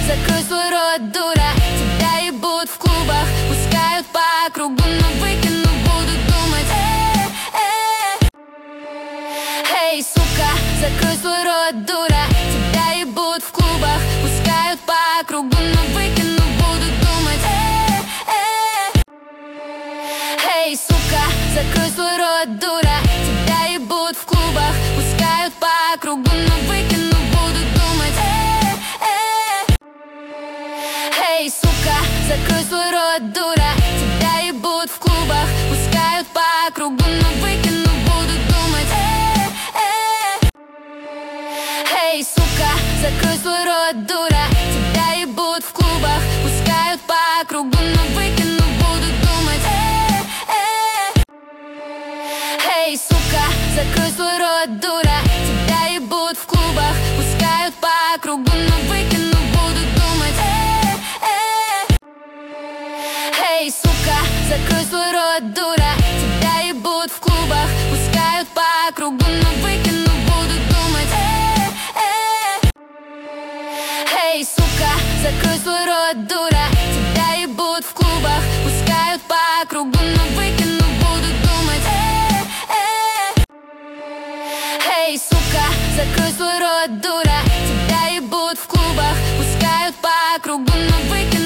закрой свой рот, дура. Тебя ебут в клубах, пускают по кругу, но выкину, буду думать. Эй, сука, закрой свой рот, дура. Тебя ебут в клубах, пускают по кругу, но выкину, буду думать. Эй, сука, закрой свой рот, дура. Тебя ебут в клубах, пускают по кругу, но выкину, буду думать. Эй, сука, закрой свой рот, дура. Тебя ебут в клубах, пускают по кругу, но выкину, буду думать. Эй, сука, закрой свой рот, дура. Тебя ебут в клубах, пускают по кругу, но выкину, буду думать. Эй, сука, закрой свой рот, дура. Тебя ебут в клубах, пускают по кругу, но выкину, буду думать. Эй, сука, закрой свой рот, дура. Тебя ебут в клубах, пускают по кругу, но выкину, буду думать. Эй, сука, закрой свой рот, дура. Тебя ебут в клубах, пускают по кругу, но выкину, буду думать. Эй, сука, закрой свой рот, дура. Тебя ебут в клубах, пускают по кругу, но выкину.